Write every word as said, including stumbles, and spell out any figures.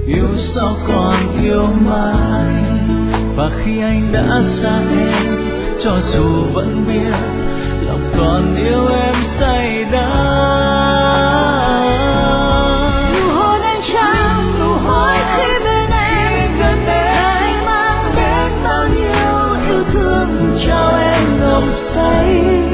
yêu sao còn yêu mãi. Và khi anh đã xa em, cho dù vẫn biết lòng còn yêu em say đắm. Nụ hôn anh trao, nụ hôn khi bên em, gần em anh mang đến bao nhiêu yêu thương cho em ngầm say.